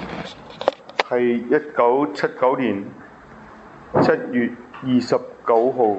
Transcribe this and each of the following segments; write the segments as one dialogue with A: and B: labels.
A: 係1979年7月29號。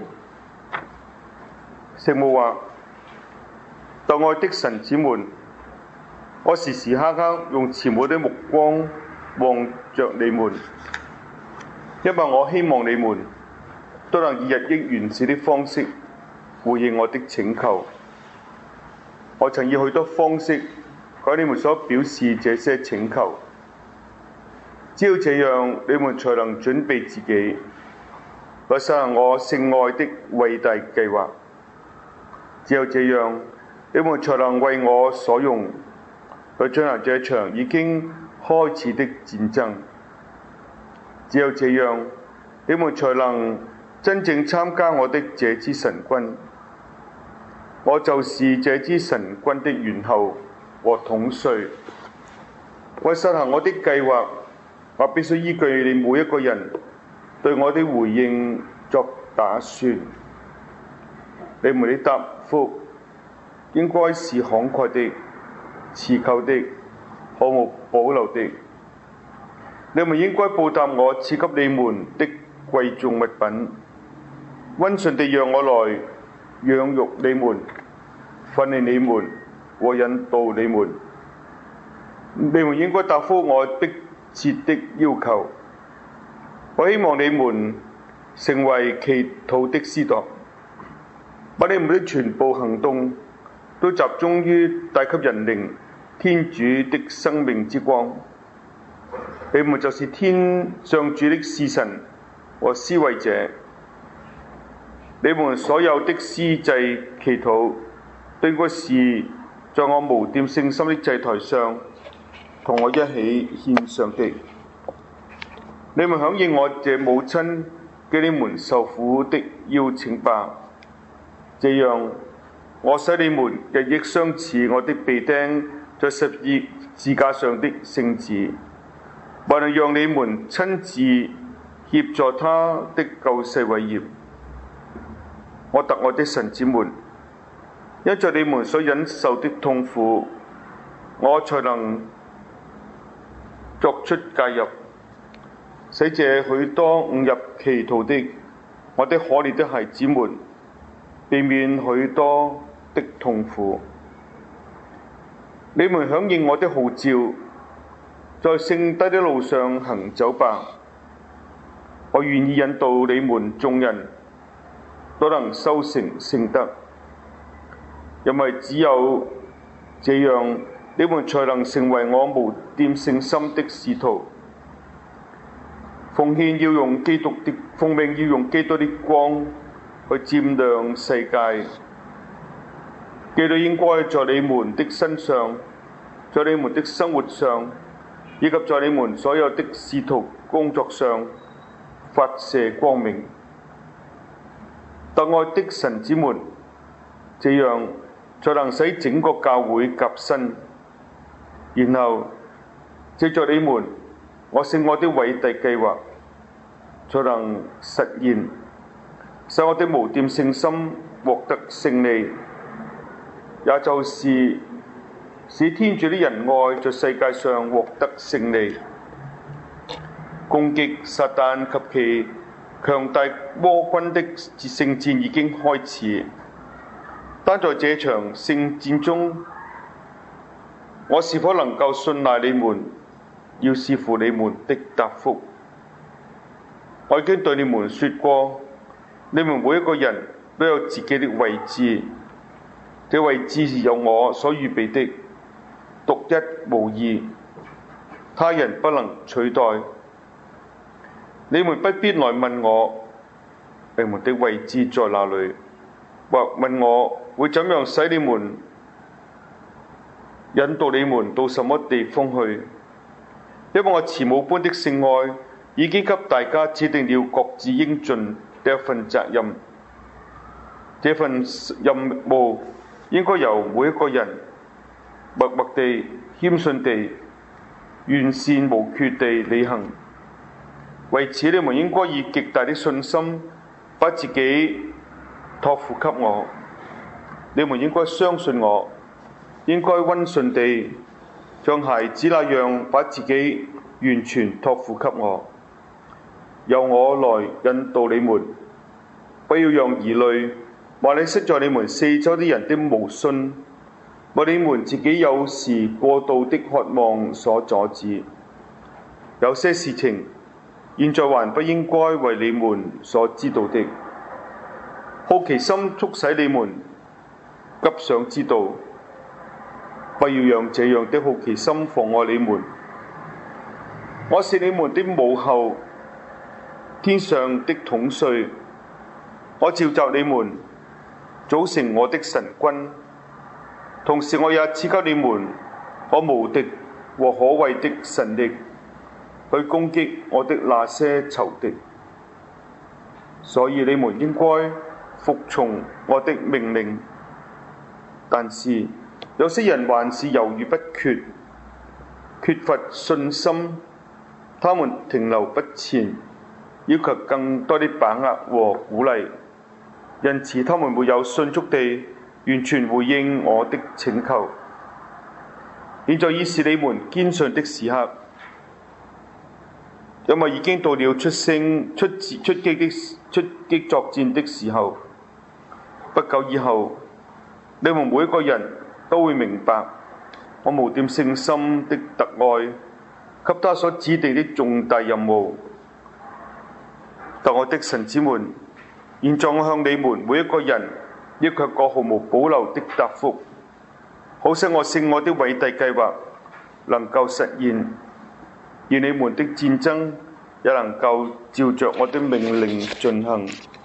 A: 聖母話：特愛的神子們，我時時刻刻用慈母的目光望着你們，因為我希望你們都能以日益完善的方式回應我的請求。我曾以許多方式向你們所表示這些請求，只有這樣，你們才能準備自己來實行我聖愛的偉大計劃。只有這樣，你們才能為我所用，去進行這場已經開始的戰爭。只有這樣，你們才能真正參加我的這支神軍。我就是這支神軍的元侯和統帥。為實行我的計劃，我必須依據你每一個人對我的回應作打算。你們的答覆應該是慷慨的、持久的、毫無保留的。你們應該報答我賜給你們的貴重物品，溫順地讓我來養育你們、訓練你們和引導你們。你們應該答覆我迫切的要求。我希望你們成為祈禱的司鐸，把你們的全部行動都集中於帶給人靈天主的生命之光。你們就是天上主的使臣和施惠者。你們所有的司祭祈禱都應該是在我無玷聖心的祭台上同我一起獻上的。你們響應我這母親給你們受苦的邀請吧，這樣我使你們日益相似我的被釘在十字架上的聖子，還能讓你們親自協助他的救世偉業。我特愛的神子們，因在你們所忍受的痛苦，我才能作出介入，使這許多誤入歧途的我的可憐的孩子們避免許多的痛苦。你們響應我的號召，在聖德的路上行走吧。我願意引導你們眾人都能修成聖德，因為只有這樣，你們才能成為我無玷聖心的使徒。奉命要用基督的光去照亮世界。基督應該在你們的身上，在你們的生活上，以及在你們所有的使徒工作上發射光明。特愛的神子們，這樣才能使整個教會革新，然後藉着你們，我聖愛的偉大計劃才能實現，使我的無玷聖心獲得勝利，也就是使天主的仁愛在世界上獲得勝利。攻擊撒旦及其強大魔軍的聖戰已經開始，但在這場聖戰中，我是否能夠信賴你們，要視乎你們的答覆。我已經對你們說過，你們每一個人都有自己的位置，這位置是由我所預備的，獨一無二，他人不能取代。你們不必來問我，你們的位置在哪裏，或問我會怎樣使你們引導你們到什麼地方去，因為我慈母般的聖愛已經給大家指定了各自應盡的一份責任。這份任務應該由每一個人默默地、謙遜地、完善無缺地履行。為此，你們應該以極大的信心把自己託付給我。你們應該相信我，應該溫順地像孩子那樣把自己完全託付給我，由我來引導你們，不要讓疑慮或你塞在你們四周的人的無信，或你們自己有時過度的渴望所阻止。有些事情現在還不應該為你們所知道的，好奇心促使你們急想知道，不要讓這樣的好奇心妨礙你們。我是你們的母後，天上的統帥，我召集你們，組成我的神軍，同時我也賜給你們我無敵和可畏的神力，去攻擊我的那些仇敵。所以你們應該服從我的命令。但是有些人還是猶豫不決，缺乏信心，他們停留不前，要求更多的把握和鼓勵，因此他們沒有迅速地完全回應我的請求。現在已是你們堅信的時刻，因為已經到了出擊作戰的時候。不久以後，你們每一個人都會明白我無玷聖心的特愛，給他所指定的重大任務。但我的臣子們，現在我向你們每一個人要求個毫無保留的答覆，好使我聖愛的偉大計劃能夠實現，而你們的戰爭也能夠照着我的命令進行。